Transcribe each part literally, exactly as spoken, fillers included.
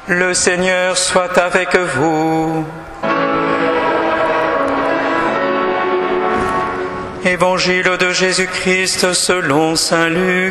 Le Seigneur soit avec vous. Évangile de Jésus-Christ selon saint Luc.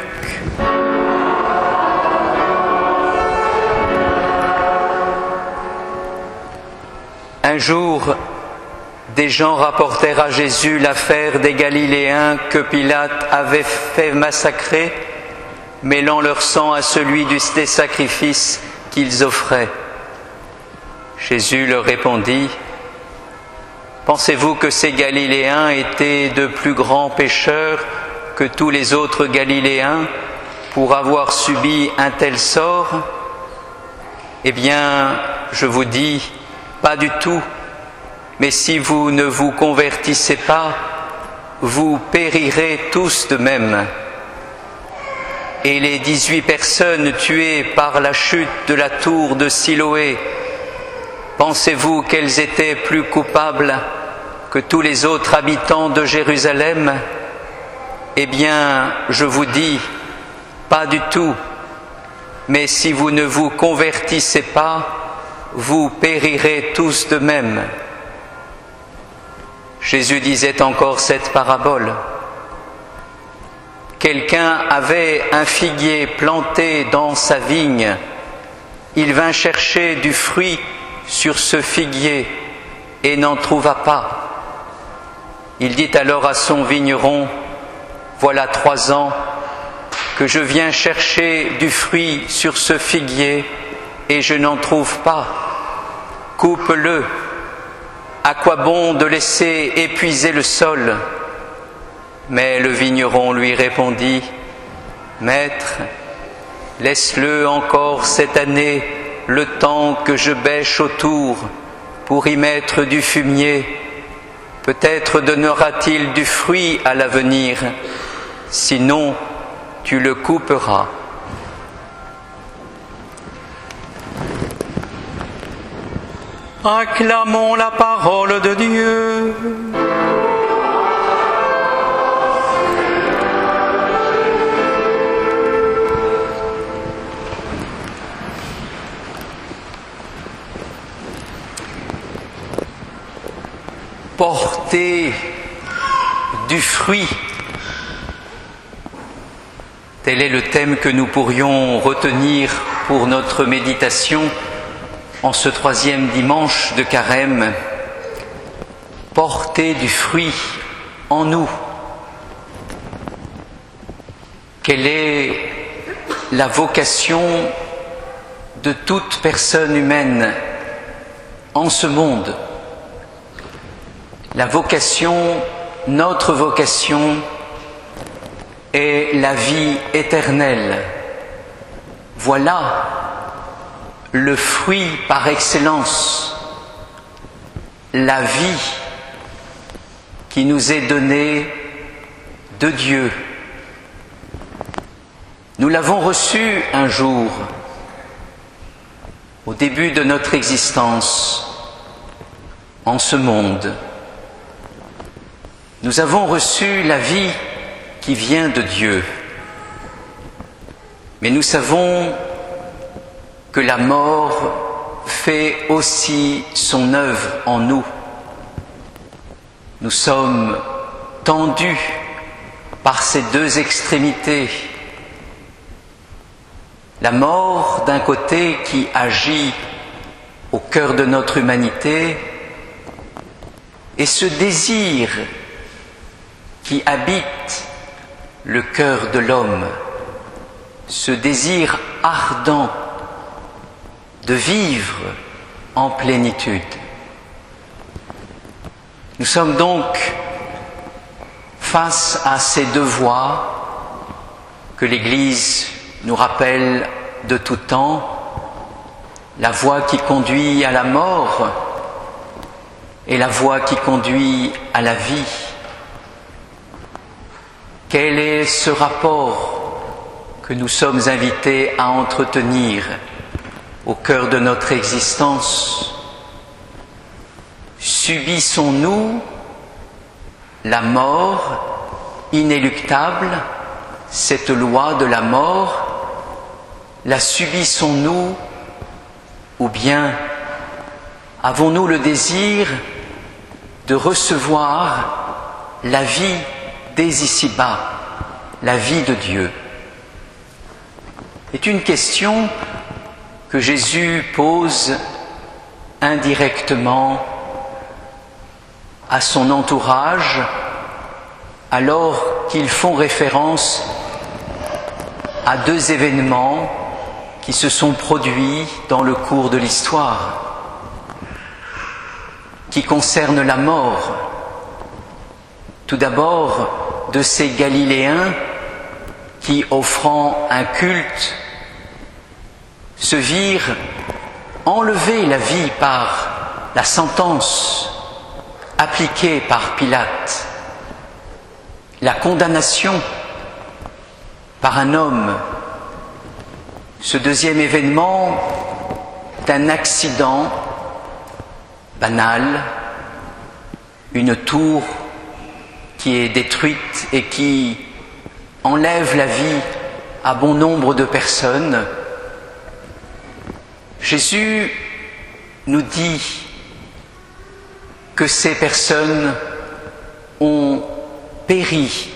Un jour, des gens rapportèrent à Jésus l'affaire des Galiléens que Pilate avait fait massacrer, mêlant leur sang à celui des sacrifices qu'ils offraient. Jésus leur répondit: « Pensez-vous que ces Galiléens étaient de plus grands pécheurs que tous les autres Galiléens pour avoir subi un tel sort ? Eh bien, je vous dis, pas du tout. Mais si vous ne vous convertissez pas, vous périrez tous de même. » Et les dix-huit personnes tuées par la chute de la tour de Siloé, pensez-vous qu'elles étaient plus coupables que tous les autres habitants de Jérusalem ? Eh bien, je vous dis, pas du tout. Mais si vous ne vous convertissez pas, vous périrez tous de même. Jésus disait encore cette parabole. Quelqu'un avait un figuier planté dans sa vigne. Il vint chercher du fruit sur ce figuier et n'en trouva pas. Il dit alors à son vigneron: « Voilà trois ans que je viens chercher du fruit sur ce figuier et je n'en trouve pas. Coupe-le. À quoi bon de laisser épuiser le sol ? » Mais le vigneron lui répondit: « Maître, laisse-le encore cette année, le temps que je bêche autour, pour y mettre du fumier. Peut-être donnera-t-il du fruit à l'avenir, sinon tu le couperas. » Acclamons la parole de Dieu. Porter du fruit. Tel est le thème que nous pourrions retenir pour notre méditation en ce troisième dimanche de Carême. Porter du fruit en nous. Quelle est la vocation de toute personne humaine en ce monde ? La vocation, notre vocation, est la vie éternelle. Voilà le fruit par excellence, la vie qui nous est donnée de Dieu. Nous l'avons reçue un jour, au début de notre existence, en ce monde. Nous avons reçu la vie qui vient de Dieu. Mais nous savons que la mort fait aussi son œuvre en nous. Nous sommes tendus par ces deux extrémités. La mort d'un côté qui agit au cœur de notre humanité et ce désir qui habite le cœur de l'homme, ce désir ardent de vivre en plénitude. Nous sommes donc face à ces deux voies que l'Église nous rappelle de tout temps, la voie qui conduit à la mort et la voie qui conduit à la vie. Quel est ce rapport que nous sommes invités à entretenir au cœur de notre existence? Subissons-nous la mort inéluctable, cette loi de la mort? La subissons-nous Ou bien avons-nous le désir de recevoir la vie dès ici-bas, la vie de Dieu? C'est une question que Jésus pose indirectement à son entourage alors qu'ils font référence à deux événements qui se sont produits dans le cours de l'histoire, qui concernent la mort. Tout d'abord, de ces Galiléens qui, offrant un culte, se virent enlever la vie par la sentence appliquée par Pilate, la condamnation par un homme. Ce deuxième événement d'un accident banal, une tour qui est détruite et qui enlève la vie à bon nombre de personnes. Jésus nous dit que ces personnes ont péri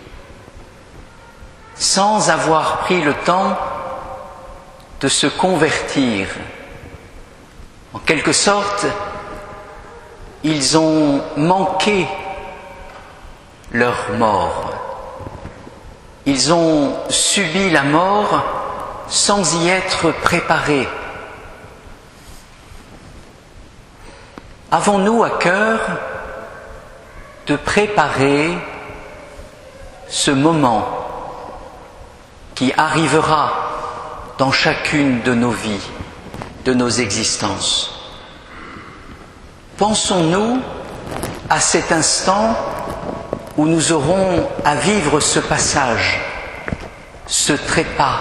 sans avoir pris le temps de se convertir. En quelque sorte, ils ont manqué leur mort. Ils ont subi la mort sans y être préparés. Avons-nous à cœur de préparer ce moment qui arrivera dans chacune de nos vies, de nos existences? Pensons-nous à cet instant où nous aurons à vivre ce passage, ce trépas?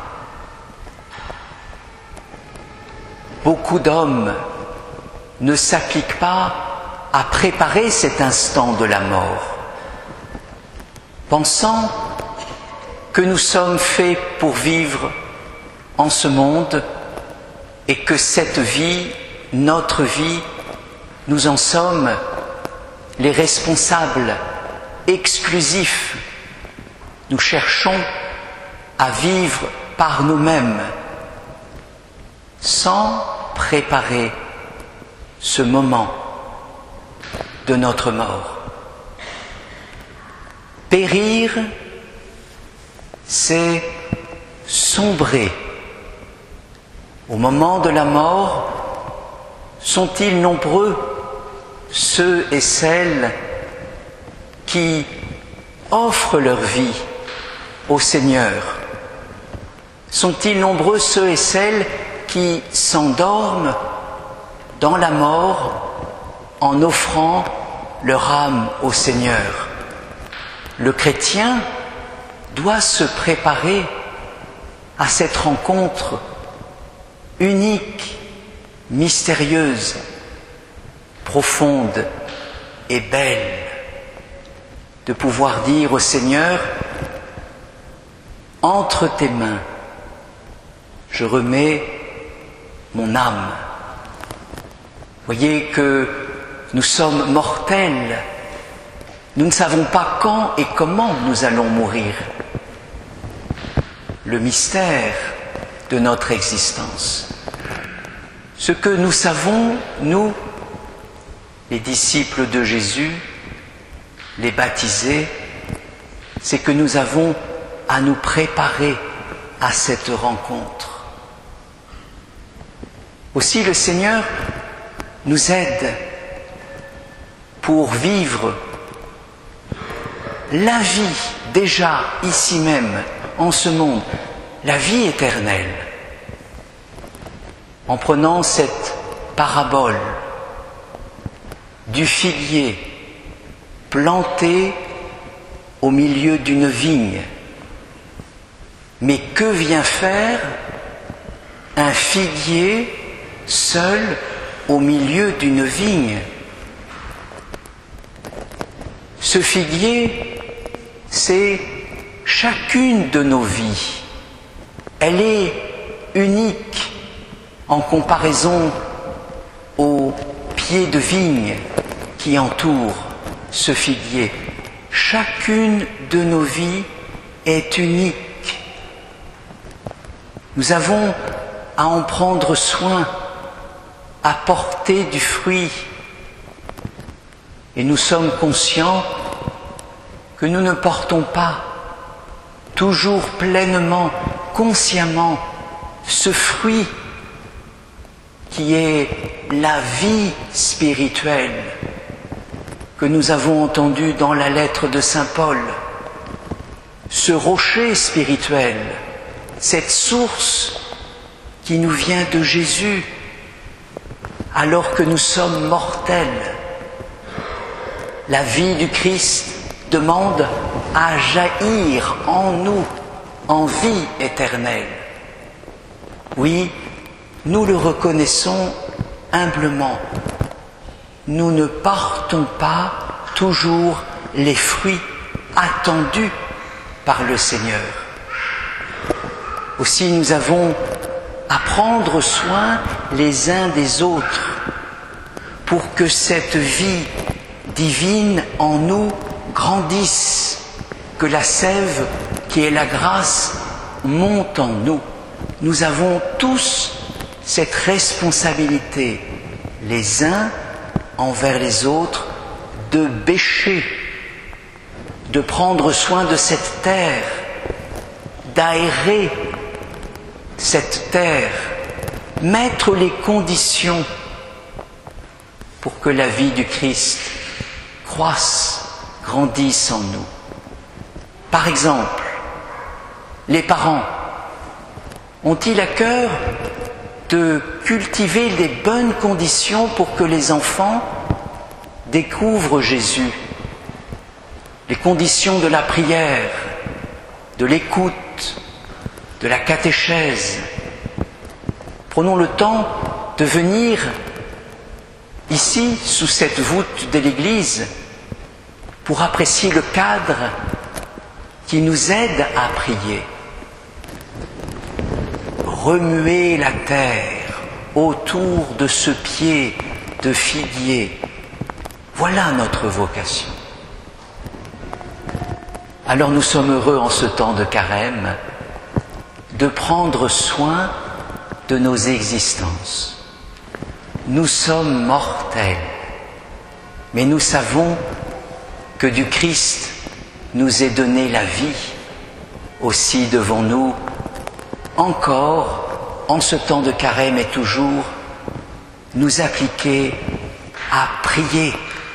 Beaucoup d'hommes ne s'appliquent pas à préparer cet instant de la mort, pensant que nous sommes faits pour vivre en ce monde et que cette vie, notre vie, nous en sommes les responsables exclusifs. Nous cherchons à vivre par nous-mêmes sans préparer ce moment de notre mort. Périr, c'est sombrer. Au moment de la mort, sont-ils nombreux ceux et celles qui offrent leur vie au Seigneur? Sont-ils nombreux ceux et celles qui s'endorment dans la mort en offrant leur âme au Seigneur? Le chrétien doit se préparer à cette rencontre unique, mystérieuse, profonde et belle, de pouvoir dire au Seigneur: entre tes mains, je remets mon âme. Voyez que nous sommes mortels. Nous ne savons pas quand et comment nous allons mourir. Le mystère de notre existence. Ce que nous savons, nous, les disciples de Jésus, les baptisés, c'est que nous avons à nous préparer à cette rencontre. Aussi le Seigneur nous aide pour vivre la vie déjà ici même, en ce monde, la vie éternelle, en prenant cette parabole du figuier planté au milieu d'une vigne. Mais que vient faire un figuier seul au milieu d'une vigne? Ce figuier, c'est chacune de nos vies. Elle est unique, en comparaison aux pieds de vigne qui entourent ce figuier. Chacune de nos vies est unique. Nous avons à en prendre soin, à porter du fruit. Et nous sommes conscients que nous ne portons pas toujours pleinement, consciemment, ce fruit qui est la vie spirituelle que nous avons entendu dans la lettre de saint Paul. Ce rocher spirituel, cette source qui nous vient de Jésus, alors que nous sommes mortels. La vie du Christ demande à jaillir en nous en vie éternelle. Oui, nous le reconnaissons humblement. Nous ne portons pas toujours les fruits attendus par le Seigneur. Aussi, nous avons à prendre soin les uns des autres pour que cette vie divine en nous grandisse, que la sève qui est la grâce monte en nous. Nous avons tous cette responsabilité, les uns envers les autres, de bêcher, de prendre soin de cette terre, d'aérer cette terre, mettre les conditions pour que la vie du Christ croisse, grandisse en nous. Par exemple, les parents ont-ils à cœur de cultiver les bonnes conditions pour que les enfants découvrent Jésus? Les conditions de la prière, de l'écoute, de la catéchèse. Prenons le temps de venir ici, sous cette voûte de l'Église, pour apprécier le cadre qui nous aide à prier. Remuer la terre autour de ce pied de figuier, voilà notre vocation. Alors nous sommes heureux en ce temps de carême de prendre soin de nos existences. Nous sommes mortels, mais nous savons que du Christ nous est donnée la vie. Aussi devons-nous encore, en ce temps de carême et toujours, nous appliquer à prier,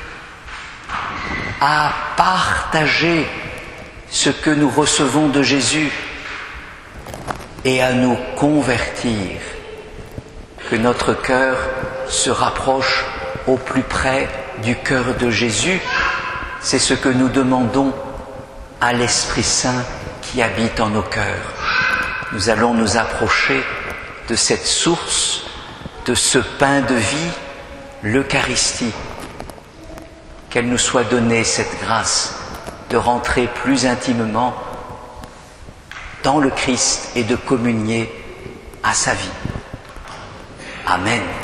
à partager ce que nous recevons de Jésus et à nous convertir, que notre cœur se rapproche au plus près du cœur de Jésus. C'est ce que nous demandons à l'Esprit Saint qui habite en nos cœurs. Nous allons nous approcher de cette source, de ce pain de vie, l'Eucharistie. Qu'elle nous soit donnée cette grâce de rentrer plus intimement dans le Christ et de communier à sa vie. Amen.